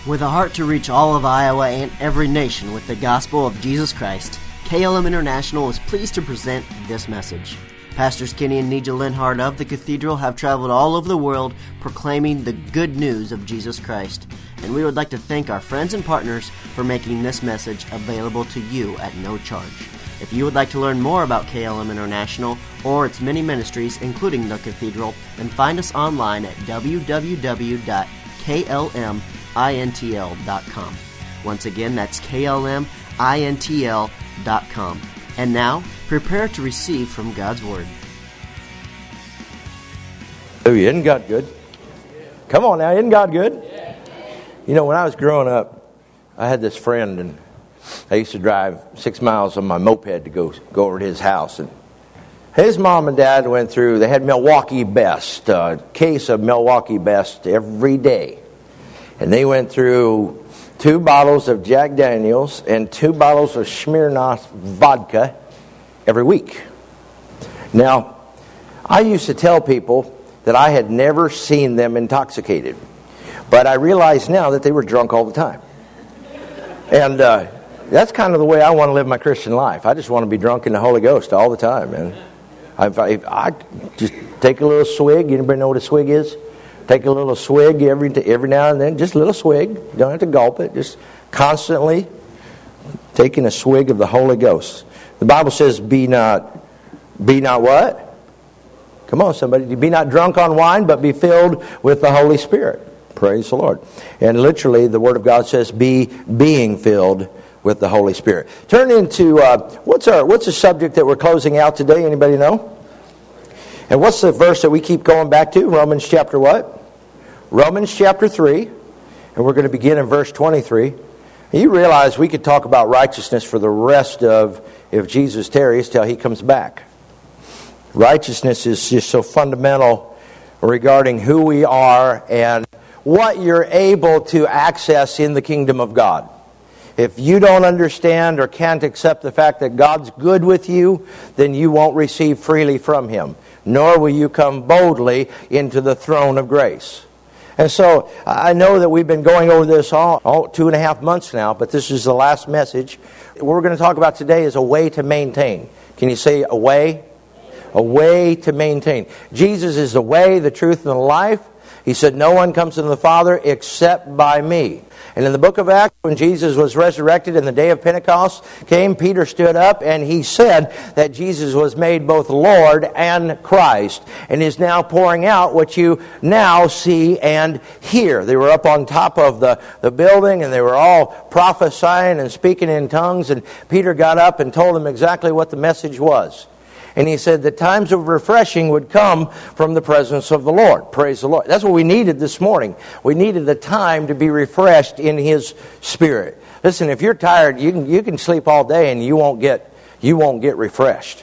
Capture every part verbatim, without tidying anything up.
With a heart to reach all of Iowa and every nation with the gospel of Jesus Christ, K L M International is pleased to present this message. Pastors Kenny and Nija Linhart of the Cathedral have traveled all over the world proclaiming the good news of Jesus Christ. And we would like to thank our friends and partners for making this message available to you at no charge. If you would like to learn more about K L M International or its many ministries, including the Cathedral, then find us online at w w w dot k l m intl dot com. Once again, that's k l m intl dot com. And now, prepare to receive from God's Word. Oh, isn't God good? Come on now, isn't God good? You know, when I was growing up, I had this friend, and I used to drive six miles on my moped to go go over to his house. And his mom and dad went through, they had Milwaukee Best, a case of Milwaukee Best every day. And they went through two bottles of Jack Daniels and two bottles of Smirnoff vodka every week. Now, I used to tell people that I had never seen them intoxicated. But I realize now that they were drunk all the time. And uh, that's kind of the way I want to live my Christian life. I just want to be drunk in the Holy Ghost all the time, man. I, I, I just take a little swig. Anybody know what a swig is? Take a little swig every every now and then, just a little swig. You don't have to gulp it. Just constantly taking a swig of the Holy Ghost. The Bible says, "Be not, be not what? Come on, somebody. Be not drunk on wine, but be filled with the Holy Spirit." Praise the Lord. And literally, the Word of God says, "Be being filled with the Holy Spirit." Turn into uh, what's our what's the subject that we're closing out today? Anybody know? And what's the verse that we keep going back to? Romans chapter what? Romans chapter three, and we're going to begin in verse twenty-three. And you realize we could talk about righteousness for the rest of, if Jesus tarries, till He comes back. Righteousness is just so fundamental regarding who we are and what you're able to access in the kingdom of God. If you don't understand or can't accept the fact that God's good with you, then you won't receive freely from Him, nor will you come boldly into the throne of grace. And so I know that we've been going over this all, all two and a half months now, but this is the last message. What we're going to talk about today is a way to maintain. Can you say a way? A way to maintain. Jesus is the way, the truth, and the life. He said, "No one comes to the Father except by me." And in the book of Acts, when Jesus was resurrected in the day of Pentecost came, Peter stood up and he said that Jesus was made both Lord and Christ, and is now pouring out what you now see and hear. They were up on top of the, the building, and they were all prophesying and speaking in tongues, and Peter got up and told them exactly what the message was. And he said that times of refreshing would come from the presence of the Lord. Praise the Lord. That's what we needed this morning. We needed the time to be refreshed in His Spirit. Listen, if you're tired, you can you can sleep all day and you won't get you won't get refreshed.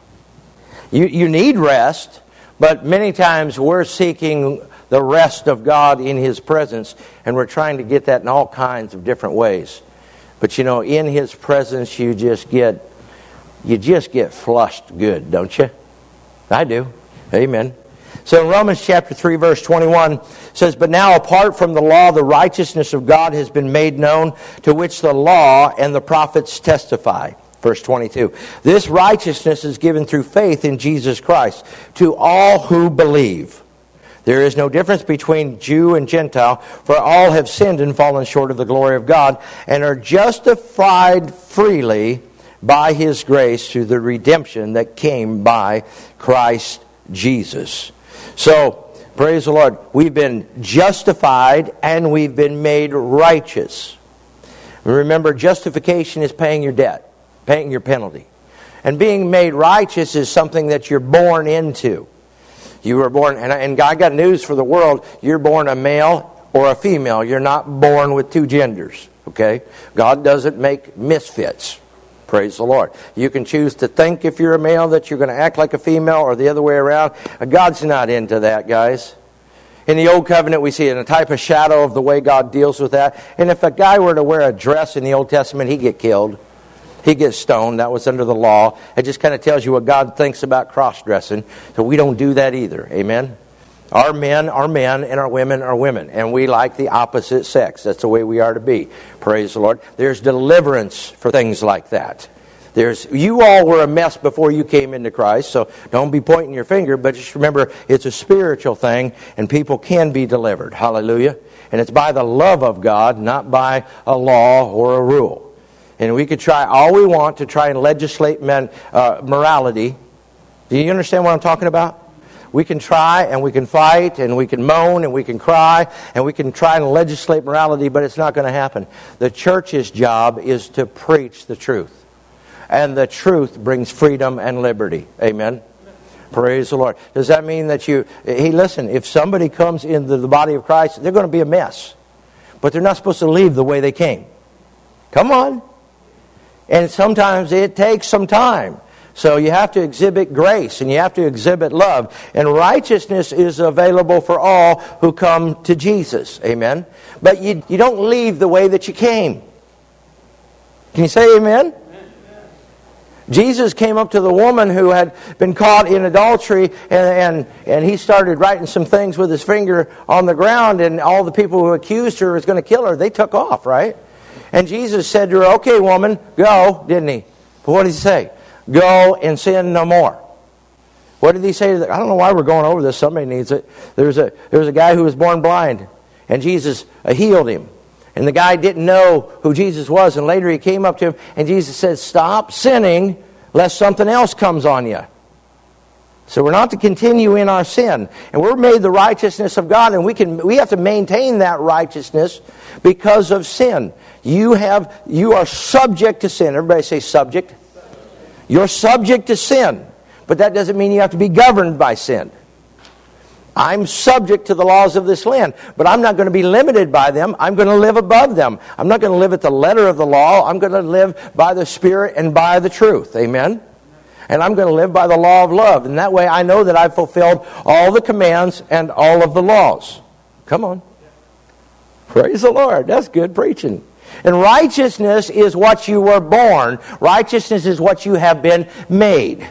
You you need rest, but many times we're seeking the rest of God in His presence, and we're trying to get that in all kinds of different ways. But you know, in His presence, you just get You just get flushed good, don't you? I do. Amen. So in Romans chapter three, verse twenty-one says, "But now apart from the law, the righteousness of God has been made known, to which the law and the prophets testify." Verse twenty-two, "This righteousness is given through faith in Jesus Christ to all who believe. There is no difference between Jew and Gentile, for all have sinned and fallen short of the glory of God, and are justified freely by His grace through the redemption that came by Christ Jesus." So, praise the Lord, we've been justified and we've been made righteous. Remember, justification is paying your debt, paying your penalty. And being made righteous is something that you're born into. You were born, and, and I got news for the world, you're born a male or a female. You're not born with two genders, okay? God doesn't make misfits. Praise the Lord. You can choose to think if you're a male that you're going to act like a female, or the other way around. God's not into that, guys. In the Old Covenant, we see a type of shadow of the way God deals with that. And if a guy were to wear a dress in the Old Testament, he'd get killed. He'd get stoned. That was under the law. It just kind of tells you what God thinks about cross-dressing. So we don't do that either. Amen? Our men are men and our women are women. And we like the opposite sex. That's the way we are to be. Praise the Lord. There's deliverance for things like that. There's, you all were a mess before you came into Christ, so don't be pointing your finger, but just remember it's a spiritual thing, and people can be delivered. Hallelujah. And it's by the love of God, not by a law or a rule. And we could try all we want to try and legislate men, uh, morality. Do you understand what I'm talking about? We can try and we can fight and we can moan and we can cry and we can try and legislate morality, but it's not going to happen. The church's job is to preach the truth. And the truth brings freedom and liberty. Amen? Praise the Lord. Does that mean that you... Hey, listen, if somebody comes into the body of Christ, they're going to be a mess. But they're not supposed to leave the way they came. Come on. And sometimes it takes some time. So you have to exhibit grace and you have to exhibit love. And righteousness is available for all who come to Jesus. Amen? But you, you don't leave the way that you came. Can you say amen? Jesus came up to the woman who had been caught in adultery, and, and, and he started writing some things with his finger on the ground, and all the people who accused her was going to kill her, they took off, right? And Jesus said to her, okay, woman, go, didn't he? But what did he say? Go and sin no more. What did he say? I don't know why we're going over this. Somebody needs it. There's a, there was a guy who was born blind, and Jesus healed him. And the guy didn't know who Jesus was, and later he came up to him, and Jesus said, stop sinning, lest something else comes on you. So we're not to continue in our sin. And we're made the righteousness of God, and we can we have to maintain that righteousness because of sin. You have you are subject to sin. Everybody say subject. You're subject to sin, but that doesn't mean you have to be governed by sin. I'm subject to the laws of this land, but I'm not going to be limited by them. I'm going to live above them. I'm not going to live at the letter of the law. I'm going to live by the Spirit and by the truth. Amen? And I'm going to live by the law of love. And that way I know that I've fulfilled all the commands and all of the laws. Come on. Praise the Lord. That's good preaching. And righteousness is what you were born. Righteousness is what you have been made.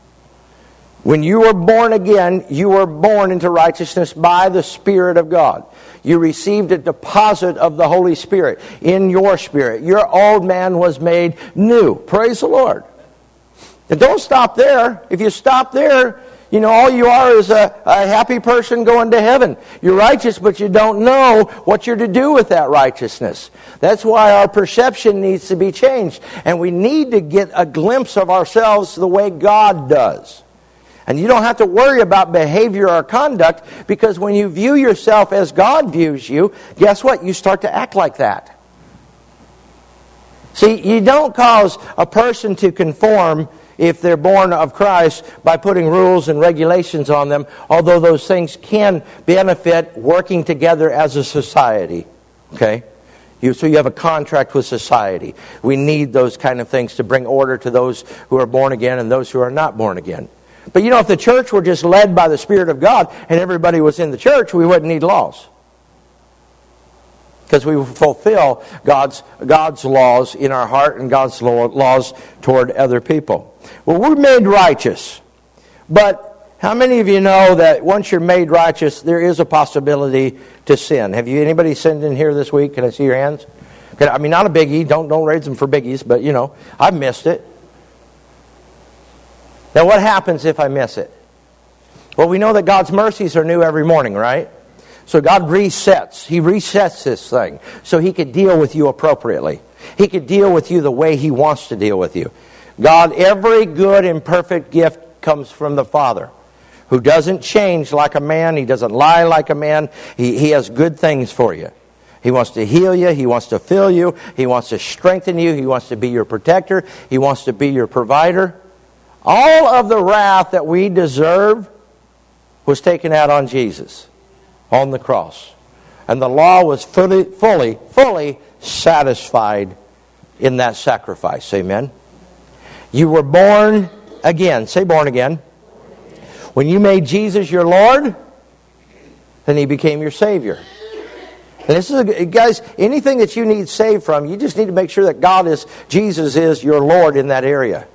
When you were born again, you were born into righteousness by the Spirit of God. You received a deposit of the Holy Spirit in your spirit. Your old man was made new. Praise the Lord. And don't stop there. If you stop there, you know, all you are is a, a happy person going to heaven. You're righteous, but you don't know what you're to do with that righteousness. That's why our perception needs to be changed. And we need to get a glimpse of ourselves the way God does. And you don't have to worry about behavior or conduct, because when you view yourself as God views you, guess what? You start to act like that. See, you don't cause a person to conform if they're born of Christ by putting rules and regulations on them, although those things can benefit working together as a society. Okay? You, so you have a contract with society. We need those kind of things to bring order to those who are born again and those who are not born again. But you know, if the church were just led by the Spirit of God and everybody was in the church, we wouldn't need laws. Because we fulfill God's, God's laws in our heart and God's laws toward other people. Well, we're made righteous. But how many of you know that once you're made righteous, there is a possibility to sin? Have you anybody sinned in here this week? Can I see your hands? Can, I mean, not a biggie. Don't, don't raise them for biggies. But, you know, I've missed it. Now, what happens if I miss it? Well, we know that God's mercies are new every morning, right? So God resets. He resets this thing so He could deal with you appropriately. He could deal with you the way He wants to deal with you. God, every good and perfect gift comes from the Father, who doesn't change like a man. He doesn't lie like a man. He, he has good things for you. He wants to heal you. He wants to fill you. He wants to strengthen you. He wants to be your protector. He wants to be your provider. All of the wrath that we deserve was taken out on Jesus on the cross. And the law was fully, fully, fully satisfied in that sacrifice. Amen? You were born again. Say born again. When you made Jesus your Lord, then He became your Savior. And this is, a, guys, anything that you need saved from, you just need to make sure that God is, Jesus is your Lord in that area.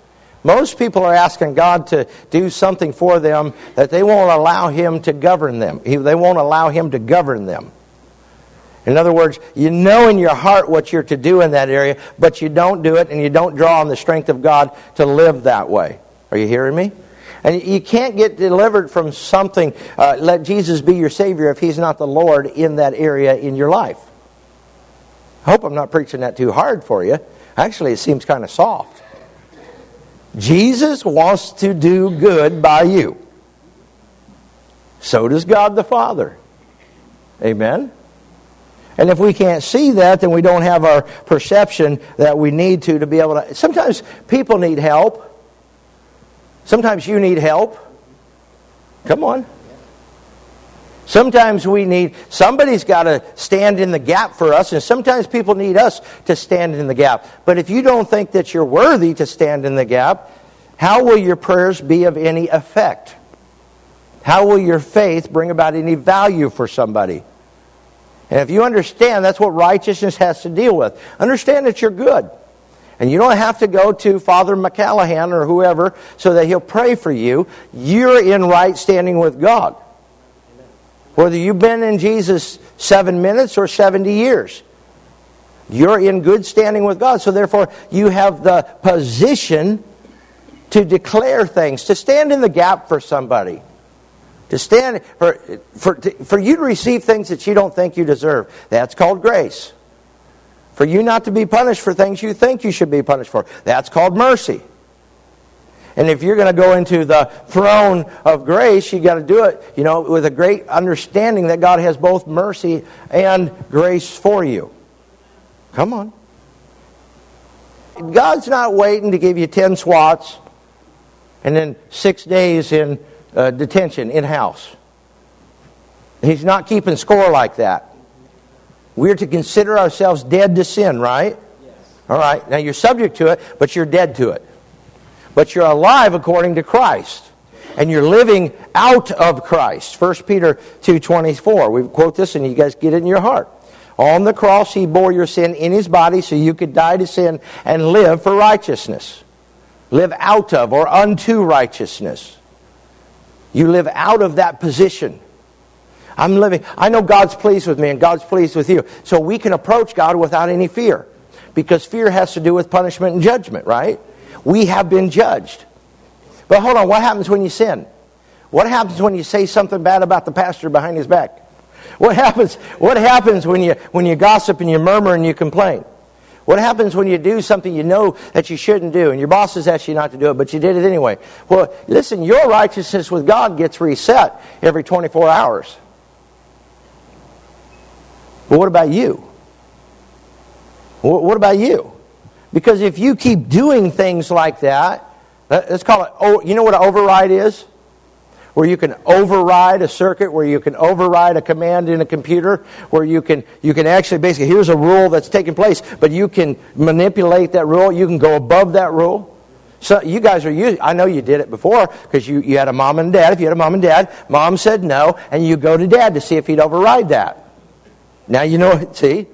Most people are asking God to do something for them that they won't allow Him to govern them. They won't allow Him to govern them. In other words, you know in your heart what you're to do in that area, but you don't do it, and you don't draw on the strength of God to live that way. Are you hearing me? And you can't get delivered from something, uh, let Jesus be your Savior, if He's not the Lord in that area in your life. I hope I'm not preaching that too hard for you. Actually, it seems kind of soft. Jesus wants to do good by you. So does God the Father. Amen? And if we can't see that, then we don't have our perception that we need to to be able to... Sometimes people need help. Sometimes you need help. Come on. Sometimes we need... Somebody's got to stand in the gap for us, and sometimes people need us to stand in the gap. But if you don't think that you're worthy to stand in the gap, how will your prayers be of any effect? How will your faith bring about any value for somebody? And if you understand, that's what righteousness has to deal with. Understand that you're good. And you don't have to go to Father McCallahan or whoever so that he'll pray for you. You're in right standing with God. Whether you've been in Jesus seven minutes or seventy years. You're in good standing with God. So therefore, you have the position to declare things, to stand in the gap for somebody. To stand for, for, for you to receive things that you don't think you deserve. That's called grace. For you not to be punished for things you think you should be punished for. That's called mercy. And if you're going to go into the throne of grace, you got to do it, you know, with a great understanding that God has both mercy and grace for you. Come on. God's not waiting to give you ten swats and then six days in uh, detention in-house. He's not keeping score like that. We're to consider ourselves dead to sin, right? Yes. All right. Now you're subject to it, but you're dead to it. But you're alive according to Christ. And you're living out of Christ. First Peter two twenty-four. We quote this and you guys get it in your heart. On the cross He bore your sin in His body so you could die to sin and live for righteousness. Live out of or unto righteousness. You live out of that position. I'm living, I know God's pleased with me and God's pleased with you. So we can approach God without any fear. Because fear has to do with punishment and judgment, right? We have been judged. But hold on, what happens when you sin? What happens when you say something bad about the pastor behind his back? What happens, what happens when you when you gossip and you murmur and you complain? What happens when you do something you know that you shouldn't do and your boss has asked you not to do it, but you did it anyway? Well, listen, your righteousness with God gets reset every twenty-four hours. But what about you? What about you? Because if you keep doing things like that, let's call it, oh, you know what an override is? Where you can override a circuit, where you can override a command in a computer, where you can you can actually basically, here's a rule that's taking place, but you can manipulate that rule, you can go above that rule. So you guys are using, I know you did it before, because you, you had a mom and dad. If you had a mom and dad, mom said no, and you go to dad to see if he'd override that. Now you know, see?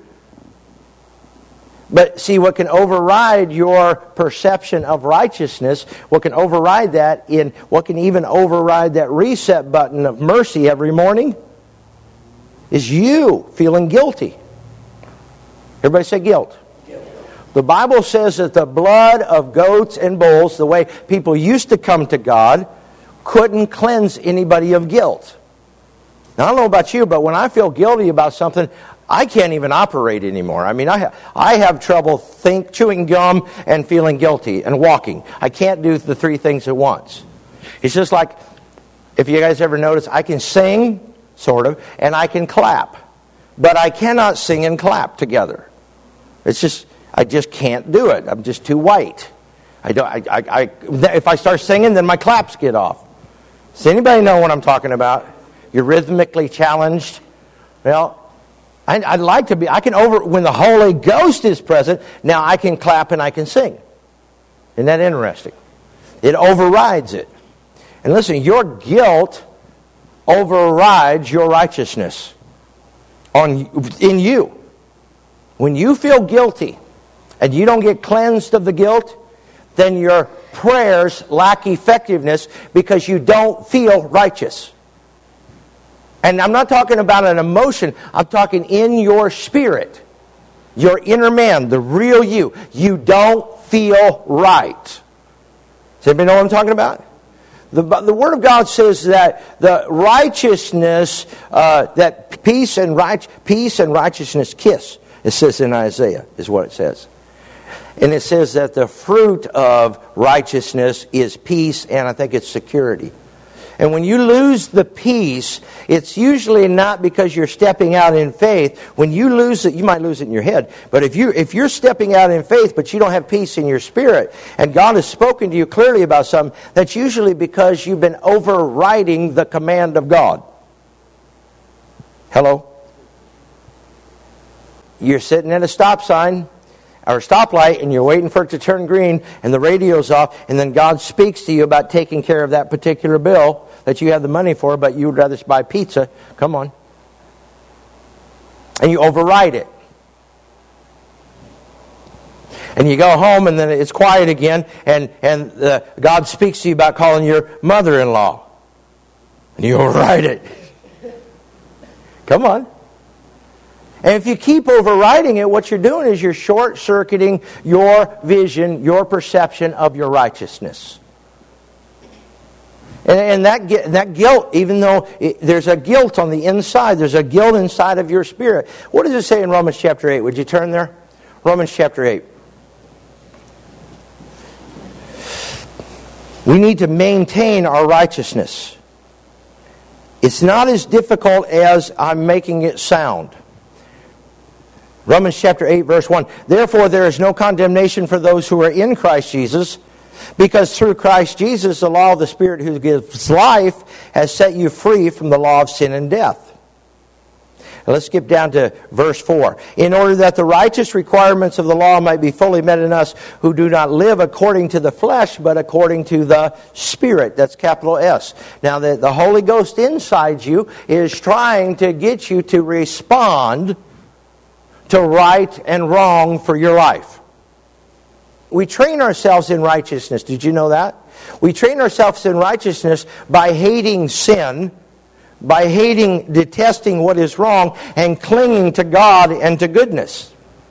But see, what can override your perception of righteousness, what can override that in, what can even override that reset button of mercy every morning, is you feeling guilty. Everybody say guilt. Guilt. The Bible says that the blood of goats and bulls, the way people used to come to God, couldn't cleanse anybody of guilt. Now, I don't know about you, but when I feel guilty about something, I can't even operate anymore. I mean, I have, I have trouble think, chewing gum and feeling guilty and walking. I can't do the three things at once. It's just like, if you guys ever notice, I can sing, sort of, and I can clap. But I cannot sing and clap together. It's just, I just can't do it. I'm just too white. I don't. I, I, I, if I start singing, then my claps get off. Does anybody know what I'm talking about? You're rhythmically challenged. Well, I, I'd like to be, I can over, when the Holy Ghost is present, now I can clap and I can sing. Isn't that interesting? It overrides it. And listen, your guilt overrides your righteousness on in you. When you feel guilty and you don't get cleansed of the guilt, then your prayers lack effectiveness because you don't feel righteous. And I'm not talking about an emotion. I'm talking in your spirit. Your inner man, the real you. You don't feel right. Does anybody know what I'm talking about? The, the Word of God says that the righteousness, uh, that peace and right, peace and righteousness kiss. It says in Isaiah, is what it says. And it says that the fruit of righteousness is peace, and I think it's security. And when you lose the peace, it's usually not because you're stepping out in faith. When you lose it, you might lose it in your head. But if, you, if you're stepping out in faith, but you don't have peace in your spirit, and God has spoken to you clearly about something, that's usually because you've been overriding the command of God. Hello? You're sitting at a stop sign, or a stoplight, and you're waiting for it to turn green, and the radio's off, and then God speaks to you about taking care of that particular bill that you have the money for, but you would rather buy pizza. Come on. And you override it. And you go home, and then it's quiet again, and, and uh, God speaks to you about calling your mother-in-law. And you override it. Come on. And if you keep overriding it, what you're doing is you're short-circuiting your vision, your perception of your righteousness. And, and that that guilt, even though it, there's a guilt on the inside, there's a guilt inside of your spirit. What does it say in Romans chapter eight? Would you turn there? Romans chapter eight. We need to maintain our righteousness. It's not as difficult as I'm making it sound. Romans chapter eight, verse one. Therefore there is no condemnation for those who are in Christ Jesus, because through Christ Jesus the law of the Spirit who gives life has set you free from the law of sin and death. Now let's skip down to verse four. In order that the righteous requirements of the law might be fully met in us who do not live according to the flesh, but according to the Spirit. That's capital S. Now the, the Holy Ghost inside you is trying to get you to respond to right and wrong for your life. We train ourselves in righteousness. Did you know that? We train ourselves in righteousness by hating sin, by hating, detesting what is wrong, and clinging to God and to goodness.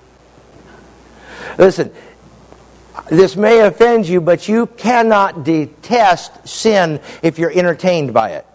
Listen, this may offend you, but you cannot detest sin if you're entertained by it.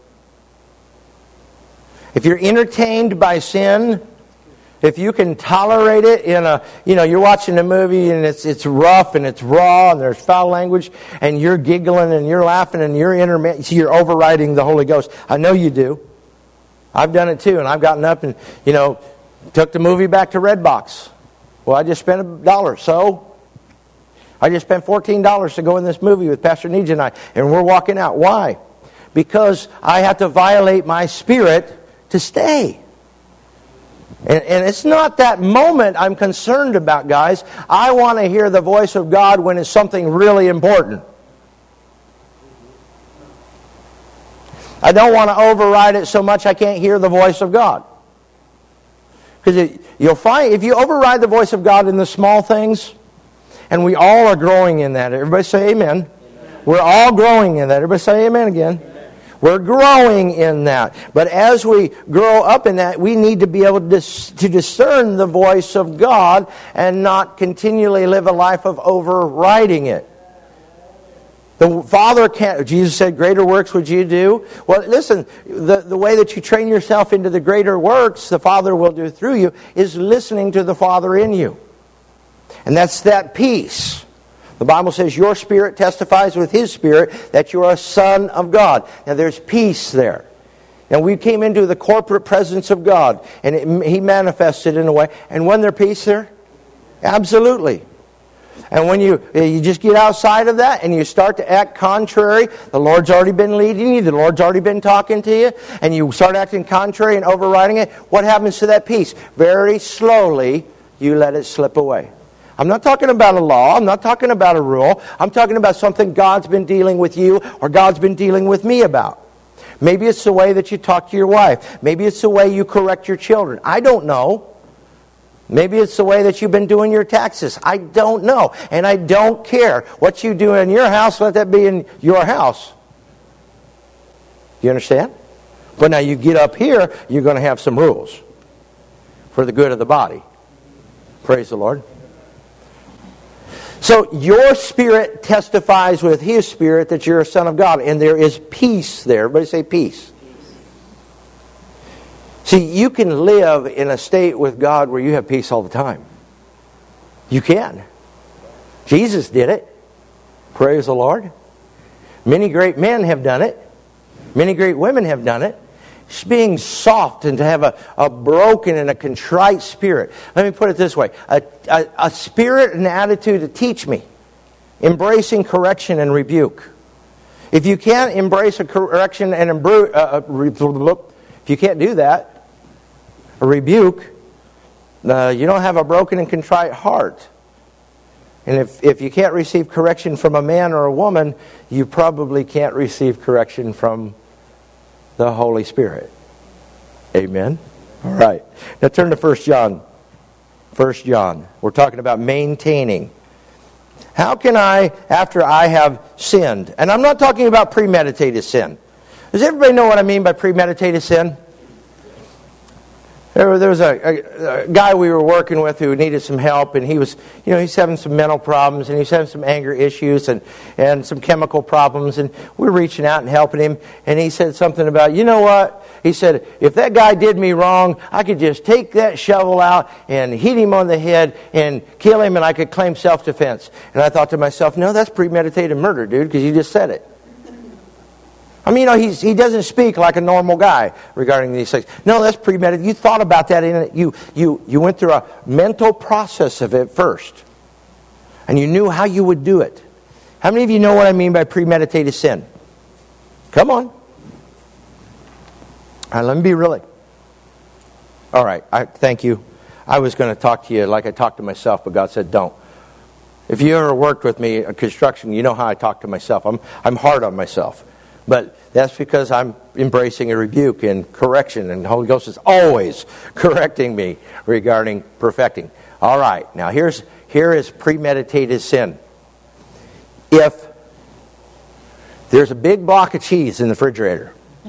If you're entertained by sin, if you can tolerate it in a, you know, you're watching a movie and it's it's rough and it's raw and there's foul language and you're giggling and you're laughing and you're intermittent, so you're overriding the Holy Ghost. I know you do. I've done it too, and I've gotten up and, you know, took the movie back to Redbox. Well, I just spent a dollar, so I just spent fourteen dollars to go in this movie with Pastor Nija and I, and we're walking out. Why? Because I have to violate my spirit to stay. And, and it's not that moment I'm concerned about, guys. I want to hear the voice of God when it's something really important. I don't want to override it so much I can't hear the voice of God. Because you'll find, if you override the voice of God in the small things, and we all are growing in that. Everybody say amen. Amen. We're all growing in that. Everybody say amen again. Amen. We're growing in that. But as we grow up in that, we need to be able to, dis- to discern the voice of God and not continually live a life of overriding it. The Father can't, Jesus said, greater works would you do? Well, listen, the, the way that you train yourself into the greater works the Father will do through you is listening to the Father in you. And that's that peace. The Bible says your spirit testifies with His spirit that you're a son of God. Now there's peace there. And we came into the corporate presence of God, and it, He manifested in a way. And when there's peace there? Absolutely. And when you you just get outside of that and you start to act contrary, the Lord's already been leading you, the Lord's already been talking to you, and you start acting contrary and overriding it, what happens to that peace? Very slowly, you let it slip away. I'm not talking about a law. I'm not talking about a rule. I'm talking about something God's been dealing with you or God's been dealing with me about. Maybe it's the way that you talk to your wife. Maybe it's the way you correct your children. I don't know. Maybe it's the way that you've been doing your taxes. I don't know. And I don't care. What you do in your house, let that be in your house. You understand? But now you get up here, you're going to have some rules for the good of the body. Praise the Lord. So your spirit testifies with his spirit that you're a son of God. And there is peace there. Everybody say peace. See, you can live in a state with God where you have peace all the time. You can. Jesus did it. Praise the Lord. Many great men have done it. Many great women have done it. It's being soft and to have a, a broken and a contrite spirit. Let me put it this way. A, a, a spirit and attitude to teach me. Embracing correction and rebuke. If you can't embrace a correction and embru- uh, if you can't do that, a rebuke, uh, you don't have a broken and contrite heart. And if, if you can't receive correction from a man or a woman, you probably can't receive correction from the Holy Spirit. Amen? All right. Now turn to First John. First John. We're talking about maintaining. How can I, after I have sinned, and I'm not talking about premeditated sin. Does everybody know what I mean by premeditated sin? There, there was a, a, a guy we were working with who needed some help, and he was, you know, he's having some mental problems, and he's having some anger issues, and, and some chemical problems, and we were reaching out and helping him, and he said something about, you know what? He said, if that guy did me wrong, I could just take that shovel out and hit him on the head and kill him, and I could claim self-defense. And I thought to myself, no, that's premeditated murder, dude, because you just said it. I mean, you know, he's, he doesn't speak like a normal guy regarding these things. No, that's premeditated. You thought about that in it. You, you, you went through a mental process of it first. And you knew how you would do it. How many of you know what I mean by premeditated sin? Come on. All right, let me be really. All right, I, thank you. I was going to talk to you like I talked to myself, but God said don't. If you ever worked with me in construction, you know how I talk to myself. I'm, I'm hard on myself. But that's because I'm embracing a rebuke and correction, and the Holy Ghost is always correcting me regarding perfecting. All right, now here's here is premeditated sin. If there's a big block of cheese in the refrigerator,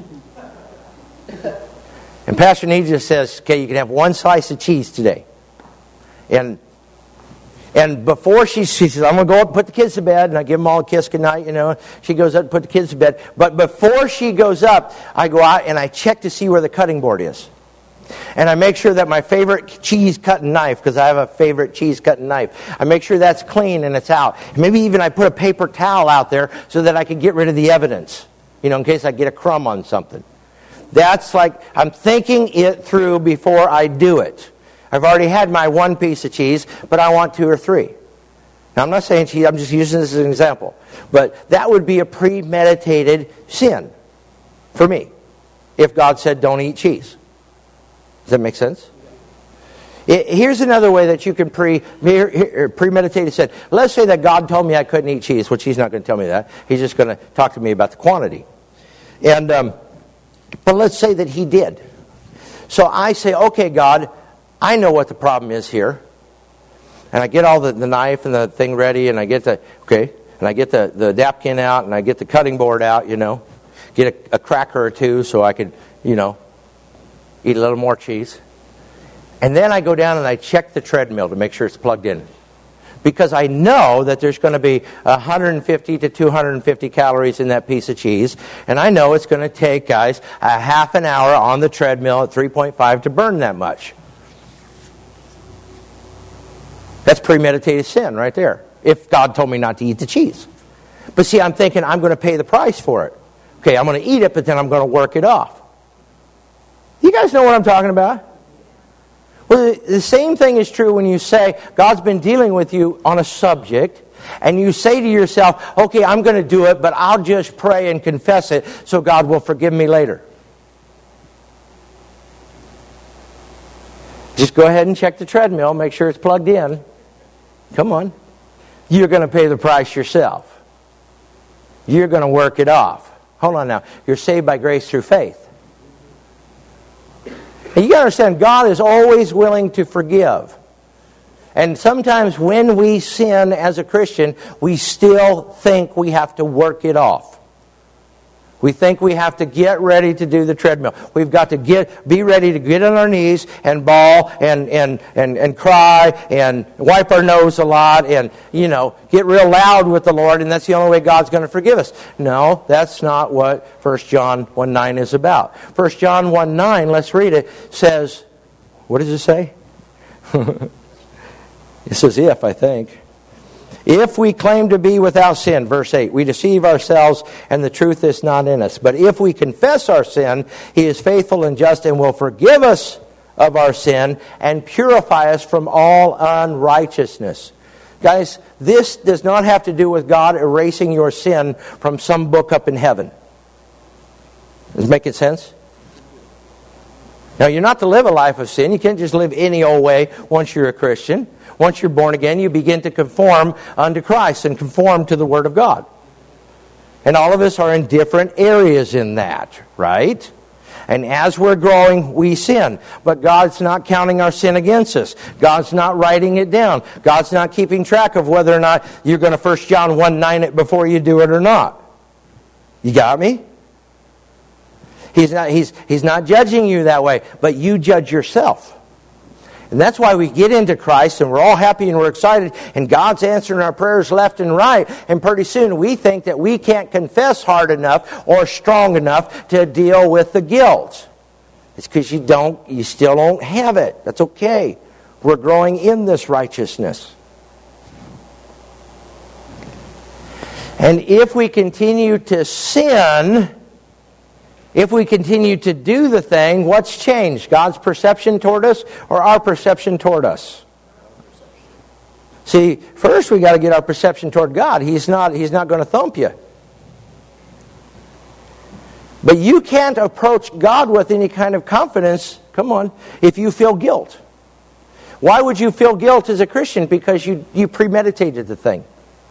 and Pastor Nija says, okay, you can have one slice of cheese today. And And before she, she says, I'm going to go up and put the kids to bed, and I give them all a kiss goodnight, you know. She goes up and put the kids to bed. But before she goes up, I go out and I check to see where the cutting board is. And I make sure that my favorite cheese cutting knife, because I have a favorite cheese cutting knife, I make sure that's clean and it's out. Maybe even I put a paper towel out there so that I can get rid of the evidence, you know, in case I get a crumb on something. That's like, I'm thinking it through before I do it. I've already had my one piece of cheese, but I want two or three. Now, I'm not saying cheese, I'm just using this as an example. But that would be a premeditated sin for me if God said don't eat cheese. Does that make sense? It, here's another way that you can pre, premeditated sin. Let's say that God told me I couldn't eat cheese, which He's not going to tell me that. He's just going to talk to me about the quantity. And um, but let's say that He did. So I say, okay, God, I know what the problem is here. And I get all the, the knife and the thing ready, and I get the, okay, and I get the, the napkin out, and I get the cutting board out, you know. Get a, a cracker or two so I could, you know, eat a little more cheese. And then I go down and I check the treadmill to make sure it's plugged in. Because I know that there's going to be one hundred fifty to two hundred fifty calories in that piece of cheese. And I know it's going to take, guys, a half an hour on the treadmill at three point five to burn that much. That's premeditated sin right there. If God told me not to eat the cheese. But see, I'm thinking I'm going to pay the price for it. Okay, I'm going to eat it, but then I'm going to work it off. You guys know what I'm talking about? Well, the same thing is true when you say God's been dealing with you on a subject, and you say to yourself, okay, I'm going to do it, but I'll just pray and confess it so God will forgive me later. Just go ahead and check the treadmill, make sure it's plugged in. Come on. You're going to pay the price yourself. You're going to work it off. Hold on now. You're saved by grace through faith. And you got to understand, God is always willing to forgive. And sometimes when we sin as a Christian, we still think we have to work it off. We think we have to get ready to do the treadmill. We've got to get be ready to get on our knees and bawl and, and, and, and cry and wipe our nose a lot and, you know, get real loud with the Lord, and that's the only way God's going to forgive us. No, that's not what First John one nine is about. First John one nine, let's read it, says, what does it say? It says if, I think. If we claim to be without sin, verse eight, we deceive ourselves and the truth is not in us. But if we confess our sin, He is faithful and just and will forgive us of our sin and purify us from all unrighteousness. Guys, this does not have to do with God erasing your sin from some book up in heaven. Does it make sense? Now, you're not to live a life of sin. You can't just live any old way once you're a Christian. Once you're born again, you begin to conform unto Christ and conform to the Word of God. And all of us are in different areas in that, right? And as we're growing, we sin. But God's not counting our sin against us. God's not writing it down. God's not keeping track of whether or not you're going to First John one nine it before you do it or not. You got me? He's not, he's, he's not judging you that way, but you judge yourself. And that's why we get into Christ and we're all happy and we're excited and God's answering our prayers left and right. And pretty soon we think that we can't confess hard enough or strong enough to deal with the guilt. It's because you don't, you still don't have it. That's okay. We're growing in this righteousness. And if we continue to sin, if we continue to do the thing, what's changed? God's perception toward us or our perception toward us? See, first we got to get our perception toward God. He's not, He's not going to thump you. But you can't approach God with any kind of confidence, come on, if you feel guilt. Why would you feel guilt as a Christian? Because you, you premeditated the thing.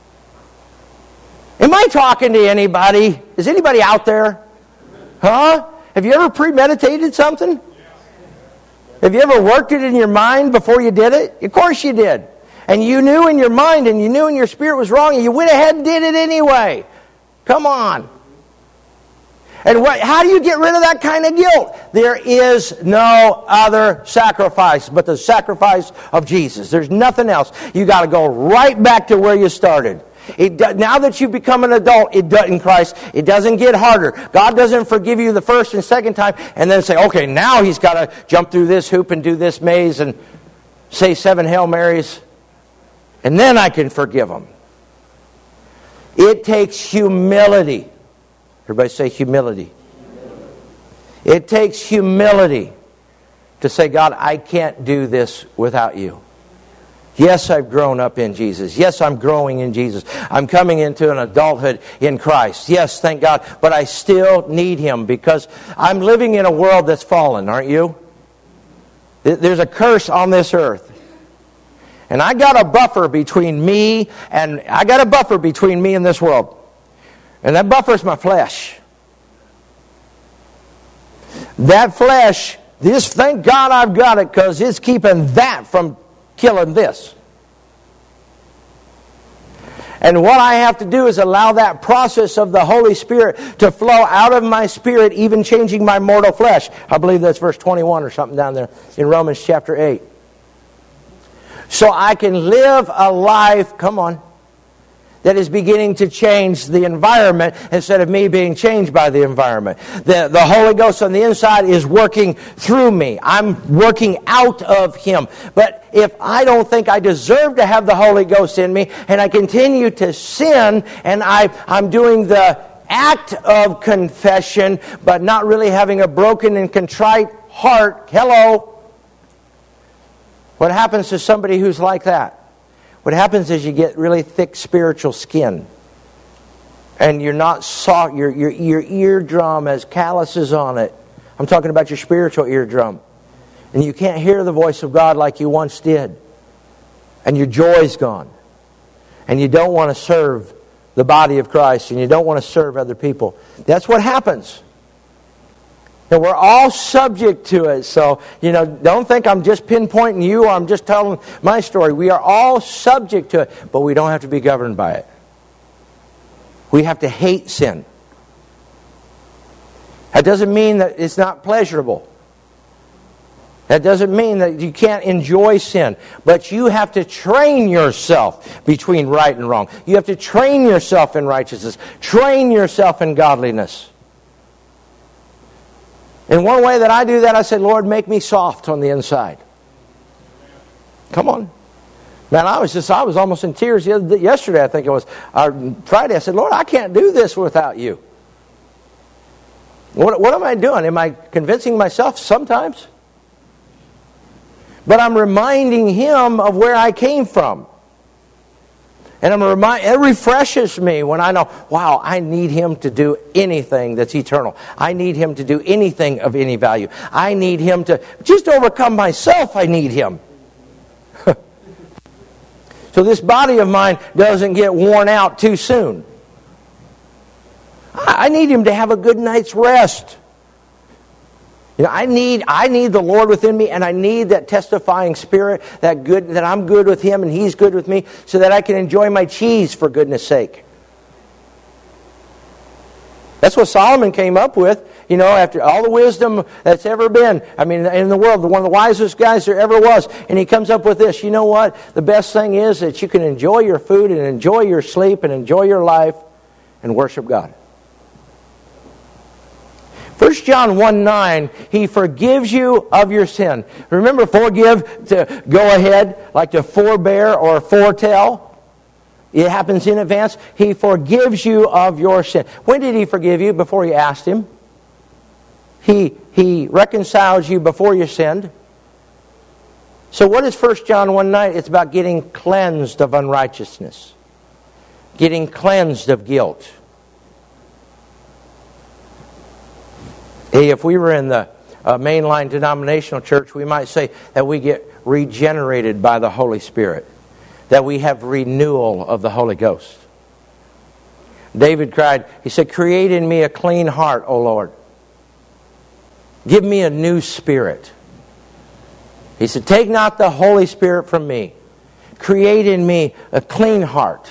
Am I talking to anybody? Is anybody out there? Huh? Have you ever premeditated something? Have you ever worked it in your mind before you did it? Of course you did. And you knew in your mind and you knew in your spirit was wrong and you went ahead and did it anyway. Come on. And what, how do you get rid of that kind of guilt? There is no other sacrifice but the sacrifice of Jesus. There's nothing else. You got to go right back to where you started. It do, now that you've become an adult it does, in Christ, it doesn't get harder. God doesn't forgive you the first and second time and then say, okay, now He's got to jump through this hoop and do this maze and say seven Hail Marys, and then I can forgive them. It takes humility. Everybody say humility. It takes humility to say, God, I can't do this without you. Yes, I've grown up in Jesus. Yes, I'm growing in Jesus. I'm coming into an adulthood in Christ. Yes, thank God. But I still need Him because I'm living in a world that's fallen, aren't you? There's a curse on this earth. And I got a buffer between me and I got a buffer between me and this world. And that buffer is my flesh. That flesh, this, thank God I've got it because it's keeping that from killing this. And what I have to do is allow that process of the Holy Spirit to flow out of my spirit, even changing my mortal flesh. I believe that's verse twenty-one or something down there in Romans chapter eight. So I can live a life, come on, that is beginning to change the environment instead of me being changed by the environment. The, the Holy Ghost on the inside is working through me. I'm working out of Him. But if I don't think I deserve to have the Holy Ghost in me and I continue to sin and I, I'm doing the act of confession but not really having a broken and contrite heart, hello, what happens to somebody who's like that? What happens is you get really thick spiritual skin. And you're not soft. Your, your, your eardrum has calluses on it. I'm talking about your spiritual eardrum. And you can't hear the voice of God like you once did. And your joy's gone. And you don't want to serve the body of Christ. And you don't want to serve other people. That's what happens. And we're all subject to it. So, you know, don't think I'm just pinpointing you or I'm just telling my story. We are all subject to it, but we don't have to be governed by it. We have to hate sin. That doesn't mean that it's not pleasurable. That doesn't mean that you can't enjoy sin. But you have to train yourself between right and wrong. You have to train yourself in righteousness. Train yourself in godliness. And one way that I do that, I say, Lord, make me soft on the inside. Come on. Man, I was just, I was almost in tears yesterday, I think it was. Or Friday, I said, Lord, I can't do this without you. What, what am I doing? Am I convincing myself sometimes? But I'm reminding Him of where I came from. And I'm remind, it refreshes me when I know, wow, I need Him to do anything that's eternal. I need Him to do anything of any value. I need Him to, just to overcome myself, I need Him. So this body of mine doesn't get worn out too soon. I need Him to have a good night's rest. You know, I need I need the Lord within me, and I need that testifying spirit, that good that I'm good with Him and He's good with me, so that I can enjoy my cheese for goodness sake. That's what Solomon came up with, you know, after all the wisdom that's ever been. I mean, in the world, one of the wisest guys there ever was. And he comes up with this, you know what? The best thing is that you can enjoy your food and enjoy your sleep and enjoy your life and worship God. First John one nine, He forgives you of your sin. Remember, forgive, to go ahead, like to forbear or foretell. It happens in advance. He forgives you of your sin. When did He forgive you? Before you asked Him. He, he reconciles you before you sinned. So what is First John one nine? It's about getting cleansed of unrighteousness. Getting cleansed of guilt. Hey, if we were in the uh, mainline denominational church, we might say that we get regenerated by the Holy Spirit. That we have renewal of the Holy Ghost. David cried, he said, create in me a clean heart, O Lord. Give me a new spirit. He said, take not the Holy Spirit from me. Create in me a clean heart.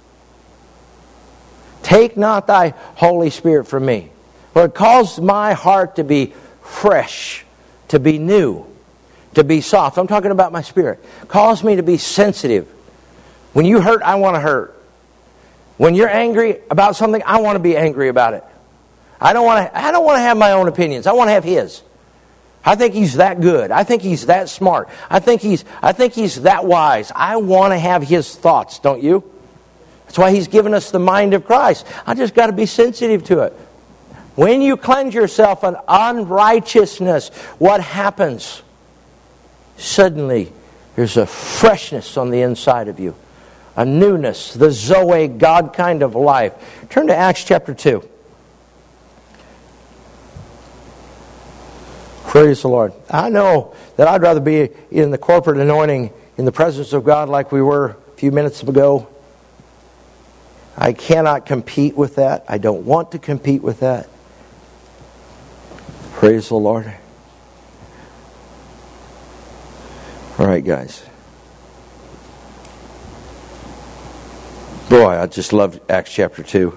Take not thy Holy Spirit from me. Lord, cause my heart to be fresh, to be new, to be soft. I'm talking about my spirit. Cause me to be sensitive. When you hurt, I want to hurt. When you're angry about something, I want to be angry about it. I don't want to, I don't want to have my own opinions. I want to have His. I think He's that good. I think He's that smart. I think He's, I think He's that wise. I want to have His thoughts, don't you? That's why He's given us the mind of Christ. I just got to be sensitive to it. When you cleanse yourself of unrighteousness, what happens? Suddenly, there's a freshness on the inside of you. A newness, the Zoe, God kind of life. Turn to Acts chapter two. Praise the Lord. I know that I'd rather be in the corporate anointing, in the presence of God like we were a few minutes ago. I cannot compete with that. I don't want to compete with that. Praise the Lord. All right, guys. Boy, I just love Acts chapter two.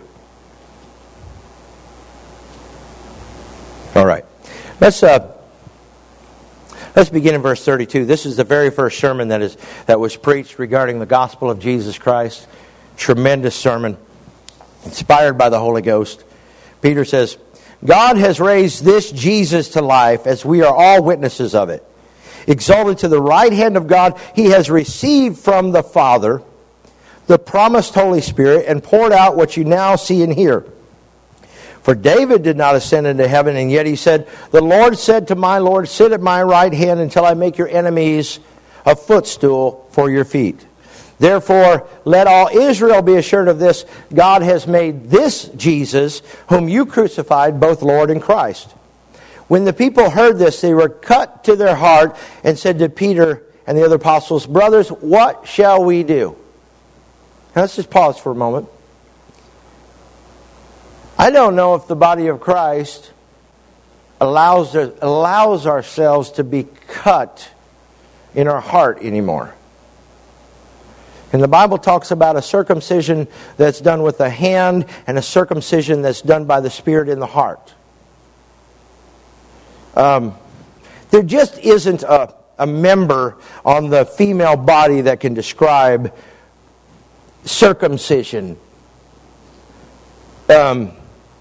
All right. Let's uh, let's begin in verse thirty-two. This is the very first sermon that is that was preached regarding the gospel of Jesus Christ. Tremendous sermon, inspired by the Holy Ghost. Peter says, God has raised this Jesus to life, as we are all witnesses of it. Exalted to the right hand of God, He has received from the Father the promised Holy Spirit and poured out what you now see and hear. For David did not ascend into heaven, and yet he said, the Lord said to my Lord, sit at my right hand until I make your enemies a footstool for your feet. Therefore, let all Israel be assured of this, God has made this Jesus, whom you crucified, both Lord and Christ. When the people heard this, they were cut to their heart and said to Peter and the other apostles, brothers, what shall we do? Now, let's just pause for a moment. I don't know if the body of Christ allows, allows ourselves to be cut in our heart anymore. And the Bible talks about a circumcision that's done with the hand and a circumcision that's done by the Spirit in the heart. Um, there just isn't a, a member on the female body that can describe circumcision. Um,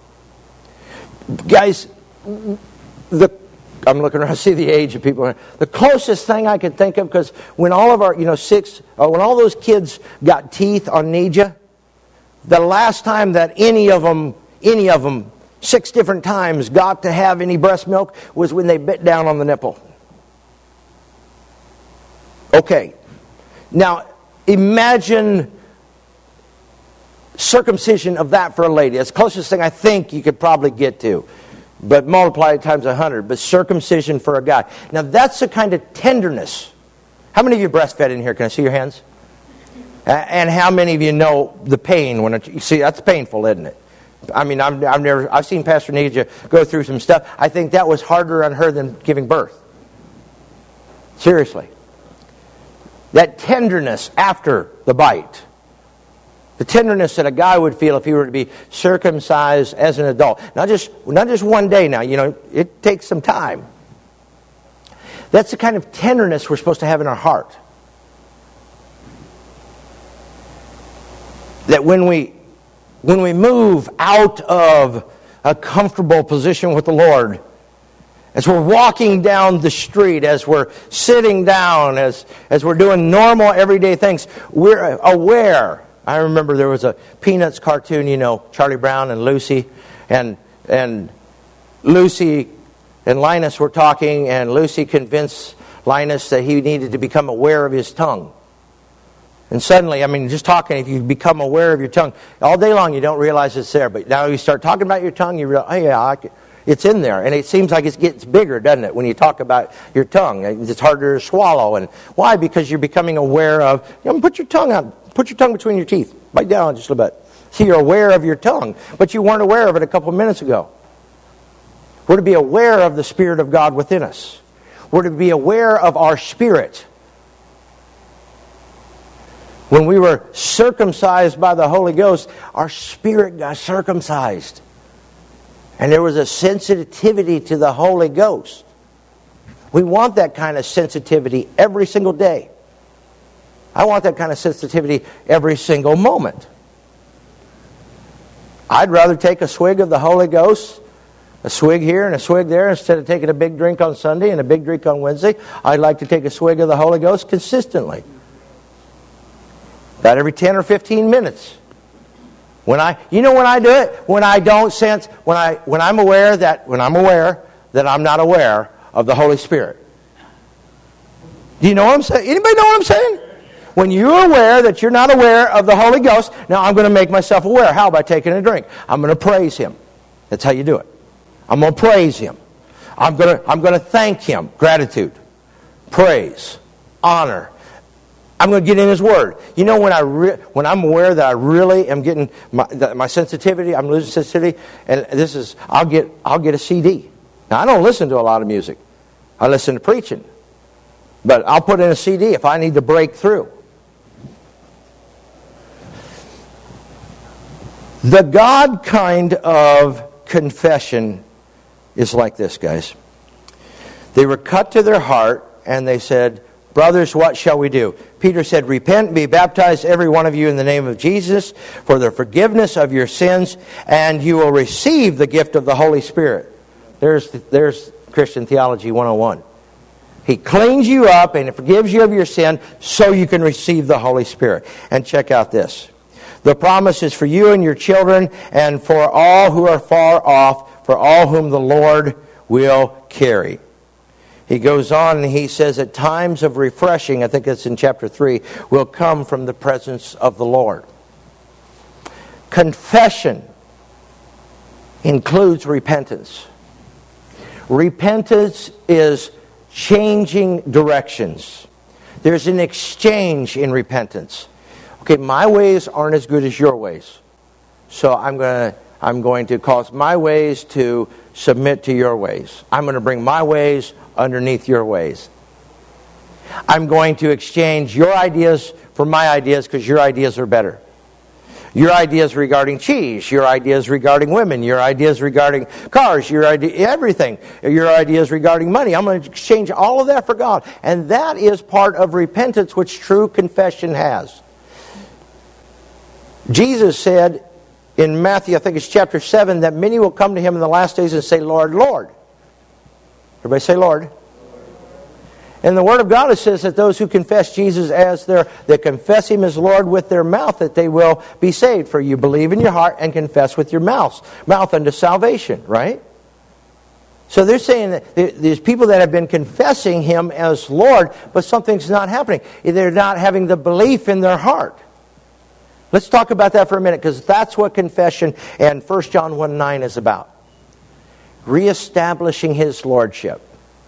guys, the I'm looking around to see the age of people. The closest thing I could think of, because when all of our, you know, six, uh, when all those kids got teeth on Nija, the last time that any of them, any of them, six different times got to have any breast milk was when they bit down on the nipple. Okay. Now, imagine circumcision of that for a lady. That's the closest thing I think you could probably get to. But multiply it times a hundred. But circumcision for a guy. Now that's the kind of tenderness. How many of you breastfed in here? Can I see your hands? And how many of you know the pain when it, you see that's painful, isn't it? I mean, I've, I've never I've seen Pastor Nija go through some stuff. I think that was harder on her than giving birth. Seriously. That tenderness after the bite. The tenderness that a guy would feel if he were to be circumcised as an adult. Not just, not just one day now, you know, it takes some time. That's the kind of tenderness we're supposed to have in our heart. That when we, when we move out of a comfortable position with the Lord, as we're walking down the street, as we're sitting down, as, as we're doing normal everyday things, we're aware. I remember there was a Peanuts cartoon, you know, Charlie Brown and Lucy, and and Lucy and Linus were talking, and Lucy convinced Linus that he needed to become aware of his tongue. And suddenly, I mean, just talking, if you become aware of your tongue, all day long you don't realize it's there, but now you start talking about your tongue, you realize, oh yeah, I can, it's in there, and it seems like it gets bigger, doesn't it, when you talk about your tongue? It's harder to swallow, and why? Because you're becoming aware of, you know, put your tongue out. Put your tongue between your teeth. Bite down just a little bit. See, you're aware of your tongue, but you weren't aware of it a couple of minutes ago. We're to be aware of the Spirit of God within us. We're to be aware of our spirit. When we were circumcised by the Holy Ghost, our spirit got circumcised. And there was a sensitivity to the Holy Ghost. We want that kind of sensitivity every single day. I want that kind of sensitivity every single moment. I'd rather take a swig of the Holy Ghost, a swig here and a swig there, instead of taking a big drink on Sunday and a big drink on Wednesday. I'd like to take a swig of the Holy Ghost consistently. About every ten or fifteen minutes. When I, you know when I do it? When I don't sense, when I, when I'm aware that, when I'm aware that I'm not aware of the Holy Spirit. Do you know what I'm saying? Anybody know what I'm saying? When you're aware that you're not aware of the Holy Ghost, now I'm going to make myself aware. How? By taking a drink. I'm going to praise Him. That's how you do it. I'm going to praise Him. I'm going to, I'm going to thank Him. Gratitude. Praise. Honor. I'm going to get in His Word. You know, when, I re- when I'm aware that I really am getting my, that my sensitivity, I'm losing sensitivity, and this is, I'll get, I'll get a C D. Now, I don't listen to a lot of music. I listen to preaching. But I'll put in a C D if I need to break through. The God kind of confession is like this, guys. They were cut to their heart, and they said, brothers, what shall we do? Peter said, repent and be baptized, every one of you, in the name of Jesus, for the forgiveness of your sins, and you will receive the gift of the Holy Spirit. There's, there's Christian Theology one oh one. He cleans you up and forgives you of your sin so you can receive the Holy Spirit. And check out this. The promise is for you and your children and for all who are far off, for all whom the Lord will carry. He goes on and he says, at times of refreshing, I think that's in chapter three, will come from the presence of the Lord. Confession includes repentance. Repentance is changing directions. There's an exchange in repentance. Okay, my ways aren't as good as your ways. So I'm going to I'm going to cause my ways to submit to your ways. I'm going to bring my ways underneath your ways. I'm going to exchange your ideas for my ideas because your ideas are better. Your ideas regarding cheese, your ideas regarding women, your ideas regarding cars, your idea, everything, your ideas regarding money. I'm going to exchange all of that for God. And that is part of repentance, which true confession has. Jesus said in Matthew, I think it's chapter seven, that many will come to Him in the last days and say, Lord, Lord. Everybody say, Lord. And the Word of God says that those who confess Jesus as their, that confess Him as Lord with their mouth, that they will be saved. For you believe in your heart and confess with your mouth, mouth unto salvation, right? So they're saying that there's people that have been confessing Him as Lord, but something's not happening. They're not having the belief in their heart. Let's talk about that for a minute, because that's what confession and First John one nine is about. Reestablishing His Lordship.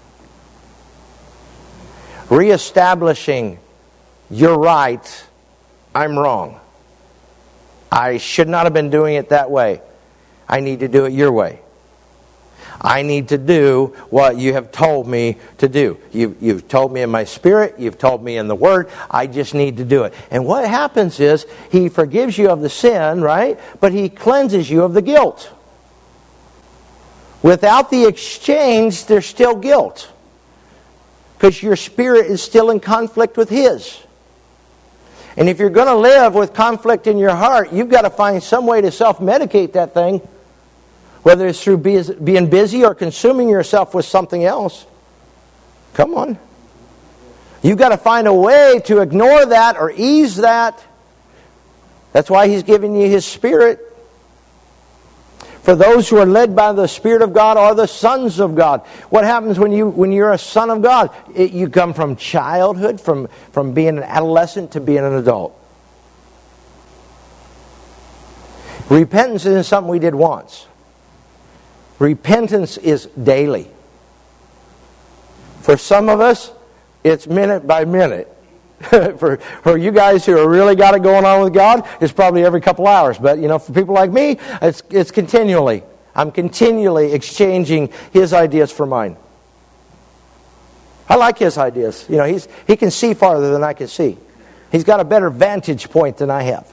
Reestablishing, you're right, I'm wrong. I should not have been doing it that way. I need to do it your way. I need to do what you have told me to do. You, you've told me in my spirit. You've told me in the Word. I just need to do it. And what happens is He forgives you of the sin, right? But He cleanses you of the guilt. Without the exchange, there's still guilt. Because your spirit is still in conflict with His. And if you're going to live with conflict in your heart, you've got to find some way to self-medicate that thing. Whether it's through being busy or consuming yourself with something else. Come on. You've got to find a way to ignore that or ease that. That's why He's giving you His Spirit. For those who are led by the Spirit of God are the sons of God. What happens when, you, when you're a son of God? It, you come from childhood, from, from being an adolescent to being an adult. Repentance isn't something we did once. Repentance is daily. For some of us, it's minute by minute. for, for you guys who are really got it going on with God, it's probably every couple hours. But, you know, for people like me, it's, it's continually. I'm continually exchanging His ideas for mine. I like His ideas. You know, he's, he can see farther than I can see. He's got a better vantage point than I have.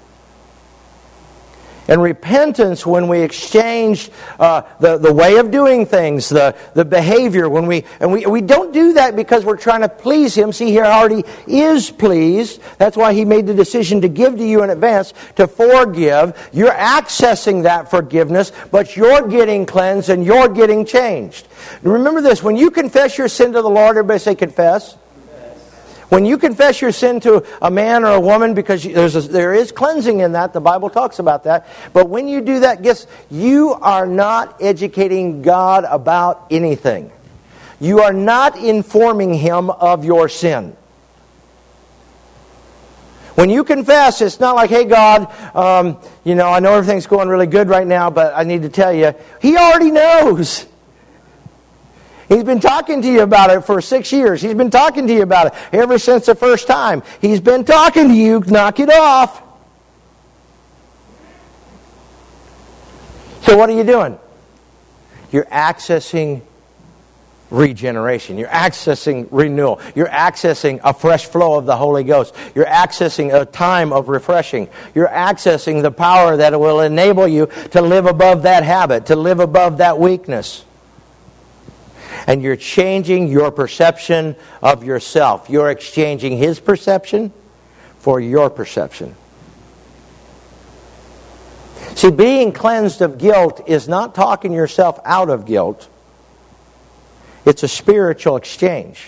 And repentance, when we exchange uh, the, the way of doing things, the, the behavior, when we and we, we don't do that because we're trying to please Him. See, He already is pleased. That's why He made the decision to give to you in advance, to forgive. You're accessing that forgiveness, but you're getting cleansed and you're getting changed. Remember this, when you confess your sin to the Lord, everybody say confess. When you confess your sin to a man or a woman, because there's a, there is cleansing in that, the Bible talks about that. But when you do that, guess, you are not educating God about anything. You are not informing Him of your sin. When you confess, it's not like, hey God, um, you know, I know everything's going really good right now, but I need to tell you, He already knows. He's been talking to you about it for six years. He's been talking to you about it ever since the first time. He's been talking to you. Knock it off. So what are you doing? You're accessing regeneration. You're accessing renewal. You're accessing a fresh flow of the Holy Ghost. You're accessing a time of refreshing. You're accessing the power that will enable you to live above that habit, to live above that weakness. And you're changing your perception of yourself. You're exchanging His perception for your perception. See, being cleansed of guilt is not talking yourself out of guilt. It's a spiritual exchange.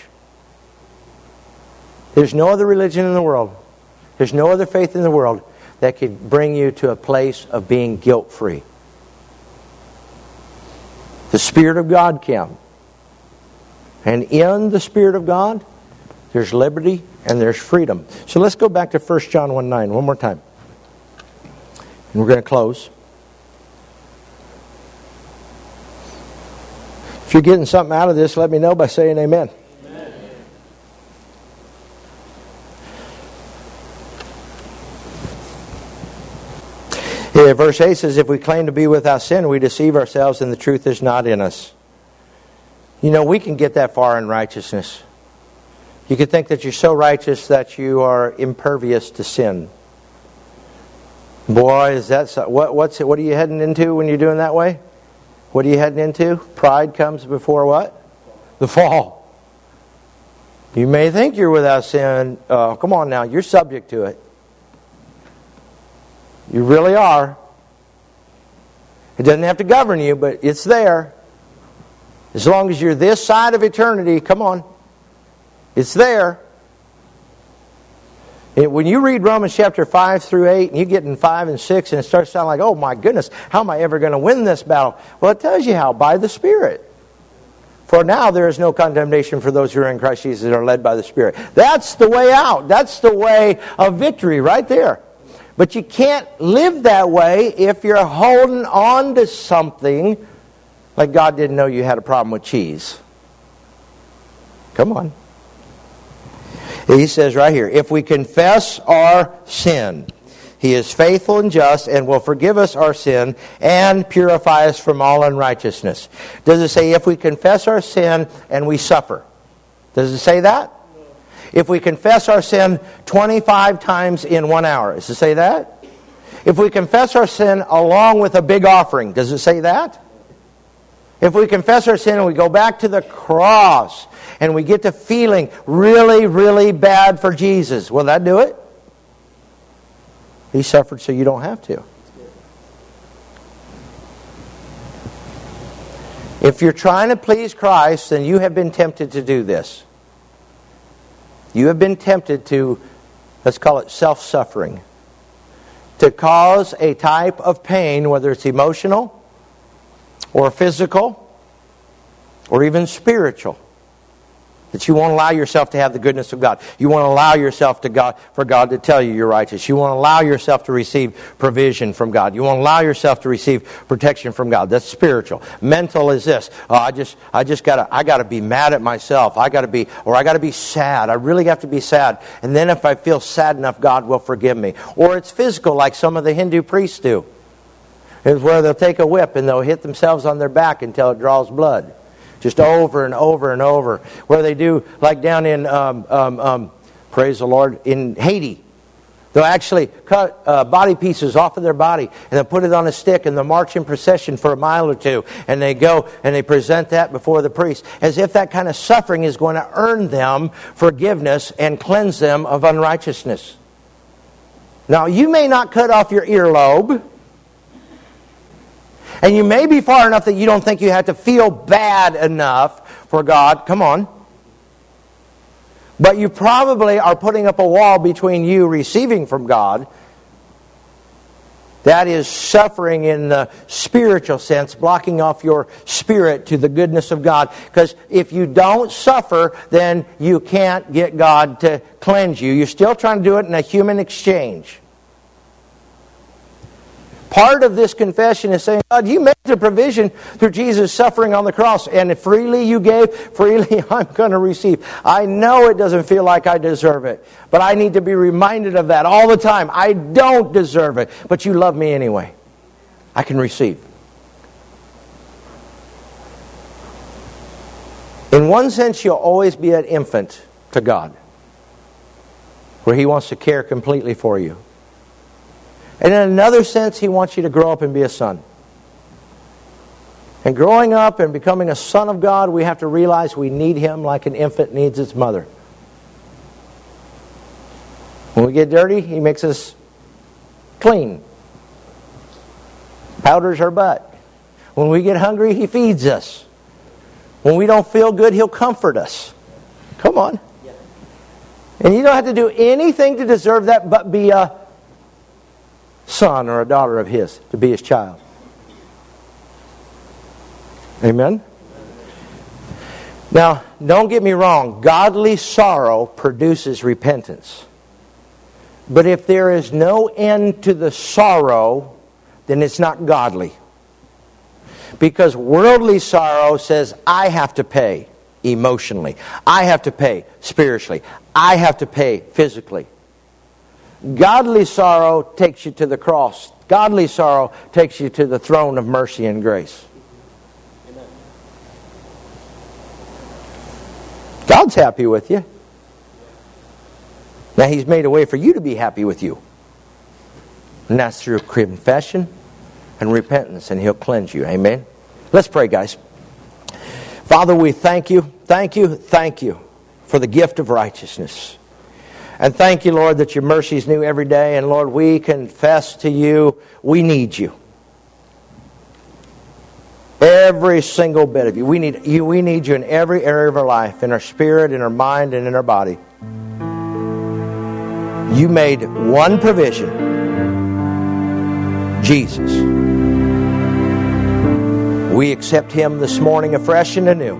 There's no other religion in the world, there's no other faith in the world that could bring you to a place of being guilt-free. The Spirit of God can. And in the Spirit of God, there's liberty and there's freedom. So let's go back to First John one nine one more time. And we're going to close. If you're getting something out of this, let me know by saying amen. Amen. Yeah, verse eight says, if we claim to be without sin, we deceive ourselves and the truth is not in us. You know, we can get that far in righteousness. You could think that you're so righteous that you are impervious to sin. Boy, is that so, what? What's what are you heading into when you're doing that way? What are you heading into? Pride comes before what? The fall. You may think you're without sin. Uh, come on now, you're subject to it. You really are. It doesn't have to govern you, but it's there. As long as you're this side of eternity, come on. It's there. When you read Romans chapter five through eight, and you get in five and six, and it starts sounding like, oh my goodness, how am I ever going to win this battle? Well, it tells you how, by the Spirit. For now there is no condemnation for those who are in Christ Jesus and are led by the Spirit. That's the way out. That's the way of victory right there. But you can't live that way if you're holding on to something like God didn't know you had a problem with cheese. Come on. He says right here, if we confess our sin, He is faithful and just and will forgive us our sin and purify us from all unrighteousness. Does it say if we confess our sin and we suffer? Does it say that? If we confess our sin twenty-five times in one hour, does it say that? If we confess our sin along with a big offering, does it say that? If we confess our sin and we go back to the cross and we get to feeling really, really bad for Jesus, will that do it? He suffered so you don't have to. If you're trying to please Christ, then you have been tempted to do this. You have been tempted to, let's call it self-suffering, to cause a type of pain, whether it's emotional or physical or even spiritual, that you won't allow yourself to have the goodness of God. You won't allow yourself to God for God to tell you you're righteous. You won't allow yourself to receive provision from God. You won't allow yourself to receive protection from God. That's spiritual. Mental is this. Oh, I just I just gotta I gotta be mad at myself. I gotta be or I gotta be sad. I really have to be sad. And then if I feel sad enough, God will forgive me. Or it's physical, like some of the Hindu priests do. It's where they'll take a whip and they'll hit themselves on their back until it draws blood. Just over and over and over. Where they do, like down in, um, um, um, praise the Lord, in Haiti. They'll actually cut uh, body pieces off of their body and they'll put it on a stick and they'll march in procession for a mile or two. And they go and they present that before the priest. As if that kind of suffering is going to earn them forgiveness and cleanse them of unrighteousness. Now, you may not cut off your earlobe. And you may be far enough that you don't think you have to feel bad enough for God. Come on. But you probably are putting up a wall between you receiving from God. That is suffering in the spiritual sense, blocking off your spirit to the goodness of God. Because if you don't suffer, then you can't get God to cleanse you. You're still trying to do it in a human exchange. Part of this confession is saying, God, you made the provision through Jesus suffering on the cross, and freely you gave, freely I'm going to receive. I know it doesn't feel like I deserve it, but I need to be reminded of that all the time. I don't deserve it, but you love me anyway. I can receive. In one sense, you'll always be an infant to God, where He wants to care completely for you. And in another sense, He wants you to grow up and be a son. And growing up and becoming a son of God, we have to realize we need Him like an infant needs its mother. When we get dirty, He makes us clean. Powders our butt. When we get hungry, He feeds us. When we don't feel good, He'll comfort us. Come on. And you don't have to do anything to deserve that but be a son or a daughter of His, to be His child. Amen? Now, don't get me wrong. Godly sorrow produces repentance. But if there is no end to the sorrow, then it's not godly. Because worldly sorrow says, I have to pay emotionally. I have to pay spiritually. I have to pay physically. Godly sorrow takes you to the cross. Godly sorrow takes you to the throne of mercy and grace. Amen. God's happy with you. Now He's made a way for you to be happy with you. And that's through confession and repentance, and He'll cleanse you. Amen? Let's pray, guys. Father, we thank you, thank you, thank you for the gift of righteousness. And thank you, Lord, that your mercy is new every day. And Lord, we confess to you, we need you. Every single bit of you. We need you. We need you in every area of our life, in our spirit, in our mind, and in our body. You made one provision. Jesus. We accept Him this morning afresh and anew.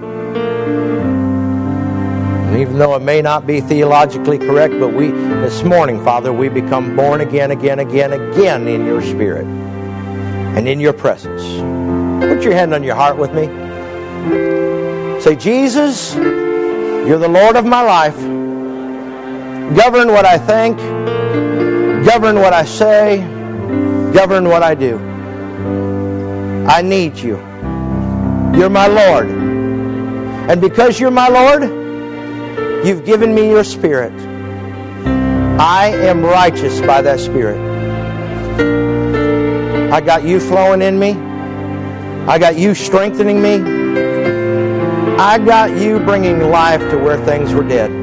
And even though it may not be theologically correct, but we, this morning, Father, we become born again, again, again, again in your Spirit and in your presence. Put your hand on your heart with me. Say, Jesus, you're the Lord of my life. Govern what I think. Govern what I say. Govern what I do. I need you. You're my Lord. And because you're my Lord, you've given me your Spirit. I am righteous by that Spirit. I got you flowing in me. I got you strengthening me. I got you bringing life to where things were dead.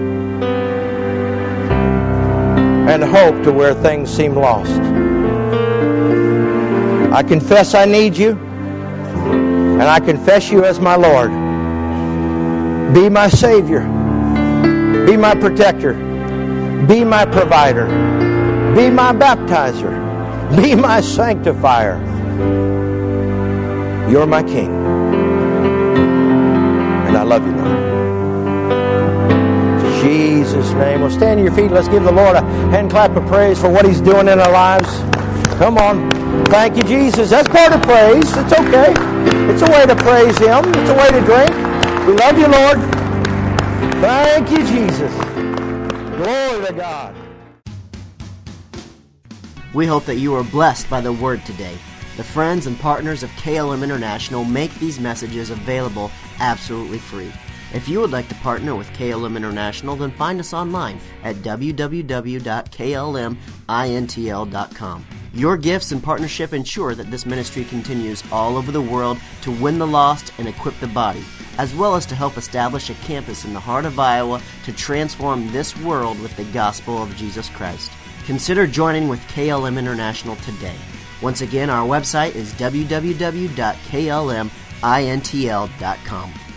And hope to where things seem lost. I confess I need you. And I confess you as my Lord. Be my Savior. Be my protector. Be my provider. Be my baptizer. Be my sanctifier. You're my King. And I love you, Lord. In Jesus' name. Well, stand to your feet. Let's give the Lord a hand clap of praise for what He's doing in our lives. Come on. Thank you, Jesus. That's part of praise. It's okay. It's a way to praise Him. It's a way to drink. We love you, Lord. Thank you, Jesus. Glory to God. We hope that you are blessed by the Word today. The friends and partners of K L M International make these messages available absolutely free. If you would like to partner with K L M International, then find us online at w w w dot k l m intl dot com. Your gifts and partnership ensure that this ministry continues all over the world to win the lost and equip the body, as well as to help establish a campus in the heart of Iowa to transform this world with the gospel of Jesus Christ. Consider joining with K L M International today. Once again, our website is w w w dot k l m intl dot com.